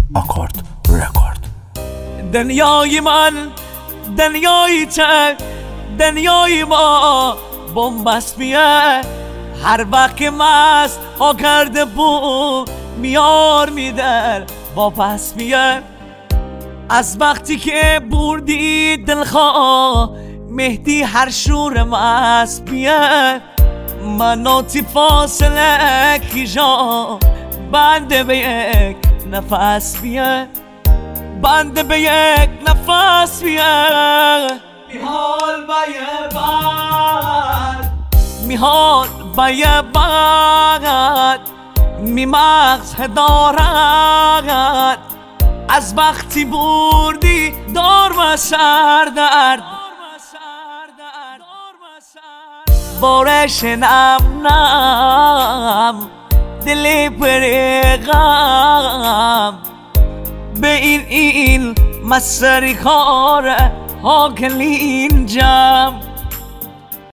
آکورد رکورد. دنیای من، دنیای تو، دنیای ما بنبست میه. هر وقت که مست ها کرده بود میار میدر واپس میه. از وقتی که بردی دلخواه مهدی هر شور مست میه. مناتی فاصله کیجا بنده به یک نفس بیه، بنده به یک نفس بیه. میحال با یه بند، میحال با یه بند، می مغز دارد. از وقتی بردی دار و سردرد، بارش نم نم دل پرغم به این مسری کار ها کلین جم.